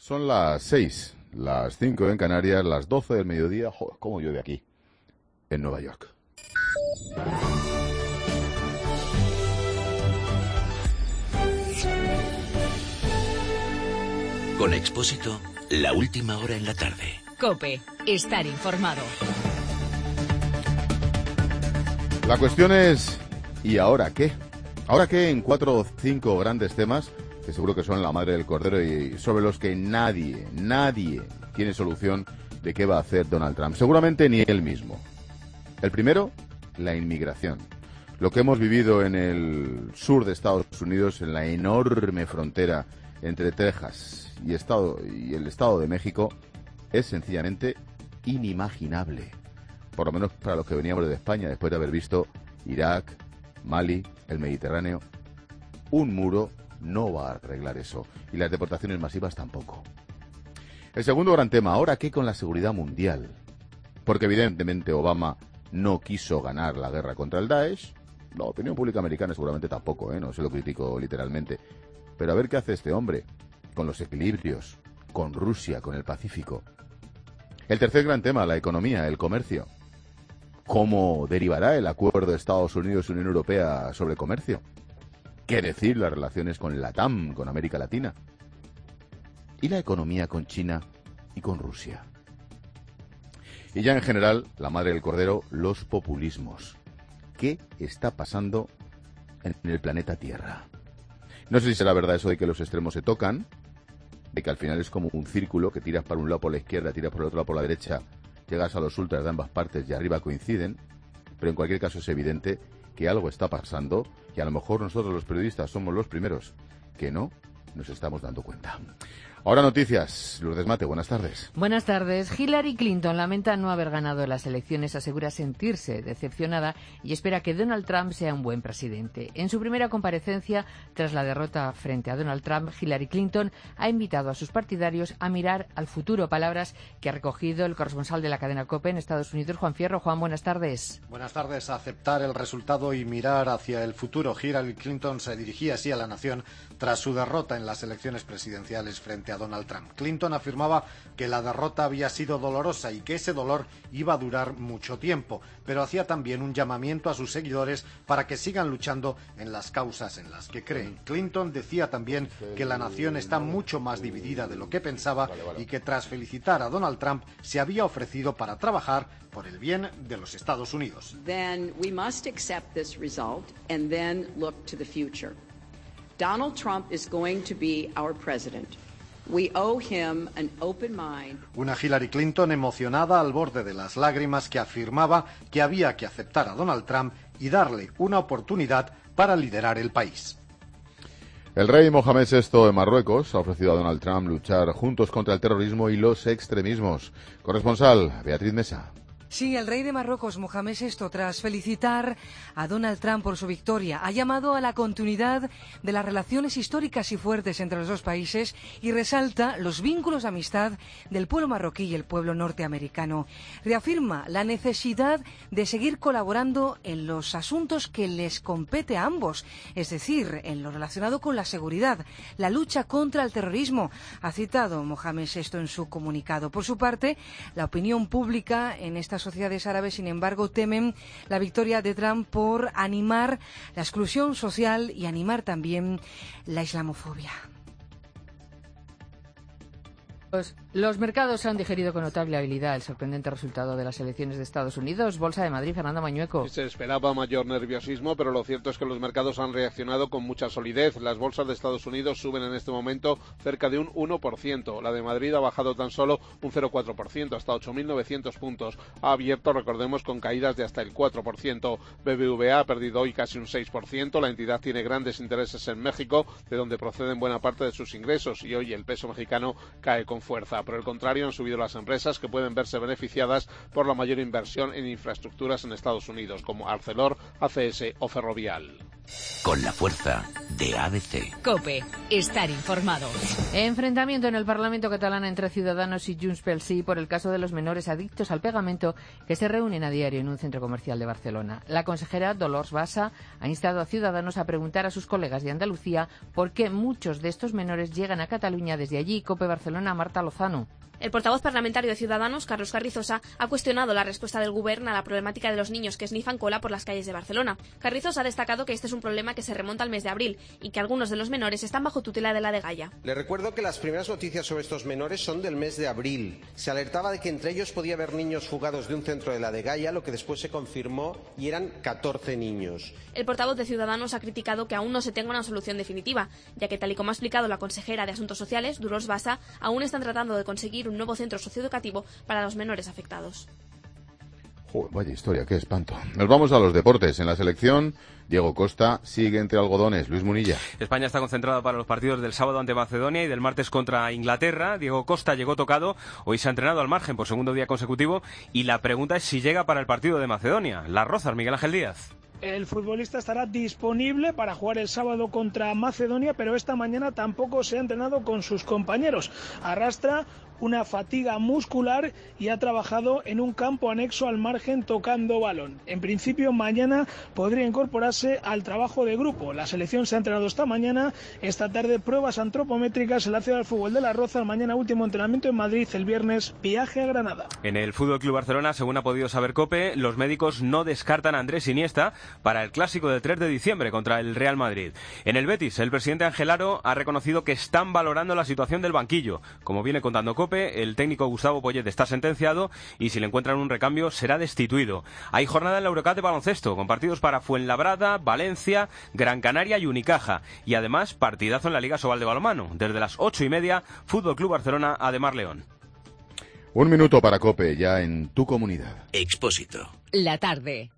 Son las 6, las 5 en Canarias, las 12 del mediodía. Joder, cómo llueve aquí, en Nueva York. Con Expósito, la última hora en la tarde. COPE, estar informado. La cuestión es, ¿y ahora qué? ¿Ahora qué en 4 o 5 grandes temas, que seguro que son la madre del cordero y sobre los que nadie tiene solución de qué va a hacer Donald Trump? Seguramente ni él mismo. El primero, la inmigración. Lo que hemos vivido en el sur de Estados Unidos, en la enorme frontera entre Texas y el Estado de México, es sencillamente inimaginable. Por lo menos para los que veníamos de España, después de haber visto Irak, Mali, el Mediterráneo. Un muro no va a arreglar eso, y las deportaciones masivas tampoco. El segundo gran tema, ¿ahora qué con la seguridad mundial? Porque evidentemente Obama no quiso ganar la guerra contra el Daesh. La opinión pública americana seguramente tampoco, no se lo critico literalmente. Pero a ver qué hace este hombre con los equilibrios, con Rusia, con el Pacífico. El tercer gran tema, la economía, el comercio. ¿Cómo derivará el acuerdo de Estados Unidos-Unión Europea sobre comercio? ¿Qué decir las relaciones con LATAM, con América Latina? ¿Y la economía con China y con Rusia? Y ya en general, la madre del cordero, los populismos. ¿Qué está pasando en el planeta Tierra? No sé si será verdad eso de que los extremos se tocan, de que al final es como un círculo, que tiras para un lado por la izquierda, tiras por el otro lado por la derecha, llegas a los ultras de ambas partes y arriba coinciden, pero en cualquier caso es evidente que algo está pasando y a lo mejor nosotros los periodistas somos los primeros que no nos estamos dando cuenta. Ahora noticias. Lourdes Mate, buenas tardes. Buenas tardes. Hillary Clinton lamenta no haber ganado las elecciones, asegura sentirse decepcionada y espera que Donald Trump sea un buen presidente. En su primera comparecencia, tras la derrota frente a Donald Trump, Hillary Clinton ha invitado a sus partidarios a mirar al futuro, palabras que ha recogido el corresponsal de la cadena COPE en Estados Unidos, Juan Fierro. Juan, buenas tardes. Buenas tardes. Aceptar el resultado y mirar hacia el futuro. Hillary Clinton se dirigía así a la nación tras su derrota en las elecciones presidenciales frente a Donald Trump. Clinton afirmaba que la derrota había sido dolorosa y que ese dolor iba a durar mucho tiempo, pero hacía también un llamamiento a sus seguidores para que sigan luchando en las causas en las que creen. Clinton decía también que la nación está mucho más dividida de lo que pensaba y que tras felicitar a Donald Trump se había ofrecido para trabajar por el bien de los Estados Unidos. Then we must accept this result and then look to the future. Donald Trump is going to be our president. We owe him an open mind. Una Hillary Clinton emocionada al borde de las lágrimas que afirmaba que había que aceptar a Donald Trump y darle una oportunidad para liderar el país. El rey Mohamed VI de Marruecos ha ofrecido a Donald Trump luchar juntos contra el terrorismo y los extremismos. Corresponsal, Beatriz Mesa. Sí, el rey de Marruecos, Mohamed VI, tras felicitar a Donald Trump por su victoria, ha llamado a la continuidad de las relaciones históricas y fuertes entre los dos países y resalta los vínculos de amistad del pueblo marroquí y el pueblo norteamericano. Reafirma la necesidad de seguir colaborando en los asuntos que les compete a ambos, es decir, en lo relacionado con la seguridad, la lucha contra el terrorismo, ha citado Mohamed VI en su comunicado. Por su parte, la opinión pública en estas sociedades árabes, sin embargo, temen la victoria de Trump por animar la exclusión social y animar también la islamofobia. Los mercados han digerido con notable habilidad el sorprendente resultado de las elecciones de Estados Unidos. Bolsa de Madrid, Fernando Mañueco. Se esperaba mayor nerviosismo, pero lo cierto es que los mercados han reaccionado con mucha solidez. Las bolsas de Estados Unidos suben en este momento cerca de un 1%. La de Madrid ha bajado tan solo un 0,4%, hasta 8.900 puntos. Ha abierto, recordemos, con caídas de hasta el 4%. BBVA ha perdido hoy casi un 6%. La entidad tiene grandes intereses en México, de donde proceden buena parte de sus ingresos, y hoy el peso mexicano cae con fuerza. Por el contrario, han subido las empresas que pueden verse beneficiadas por la mayor inversión en infraestructuras en Estados Unidos, como Arcelor, ACS o Ferrovial. Con la fuerza de ABC. COPE. Estar informado. Enfrentamiento en el Parlamento catalán entre Ciudadanos y Junts pel Sí por el caso de los menores adictos al pegamento que se reúnen a diario en un centro comercial de Barcelona. La consejera Dolors Bassa ha instado a Ciudadanos a preguntar a sus colegas de Andalucía por qué muchos de estos menores llegan a Cataluña desde allí. COPE Barcelona, Marta Lozano. El portavoz parlamentario de Ciudadanos, Carlos Carrizosa, ha cuestionado la respuesta del Govern a la problemática de los niños que esnifan cola por las calles de Barcelona. Carrizosa ha destacado que este es un problema que se remonta al mes de abril y que algunos de los menores están bajo tutela de la Dgaia. Le recuerdo que las primeras noticias sobre estos menores son del mes de abril. Se alertaba de que entre ellos podía haber niños fugados de un centro de la Dgaia, lo que después se confirmó, y eran 14 niños. El portavoz de Ciudadanos ha criticado que aún no se tenga una solución definitiva, ya que, tal y como ha explicado la consejera de Asuntos Sociales, Dolors Bassa, aún están tratando de conseguir un nuevo centro socioeducativo para los menores afectados. Joder, vaya historia, qué espanto. Nos vamos a los deportes. En la selección, Diego Costa sigue entre algodones. Luis Munilla. España está concentrada para los partidos del sábado ante Macedonia y del martes contra Inglaterra. Diego Costa llegó tocado, hoy se ha entrenado al margen por segundo día consecutivo y la pregunta es si llega para el partido de Macedonia. Las Rozas, Miguel Ángel Díaz. El futbolista estará disponible para jugar el sábado contra Macedonia, pero esta mañana tampoco se ha entrenado con sus compañeros. Arrastra una fatiga muscular y ha trabajado en un campo anexo al margen tocando balón. En principio, mañana podría incorporarse al trabajo de grupo. La selección se ha entrenado esta mañana, esta tarde pruebas antropométricas en la Ciudad del Fútbol de Las Rozas, mañana último entrenamiento en Madrid, el viernes viaje a Granada. En el Fútbol Club Barcelona, según ha podido saber COPE, los médicos no descartan a Andrés Iniesta para el clásico del 3 de diciembre contra el Real Madrid. En el Betis, el presidente Ángel Aro ha reconocido que están valorando la situación del banquillo. Como viene contando COPE, el técnico Gustavo Poyet está sentenciado y si le encuentran un recambio será destituido. Hay jornada en la Eurocup de baloncesto con partidos para Fuenlabrada, Valencia, Gran Canaria y Unicaja y además partidazo en la Liga Sobal de balonmano. Desde las 8:30, Fútbol Club Barcelona, Ademar León. Un minuto para COPE, ya en tu comunidad. Expósito. La tarde.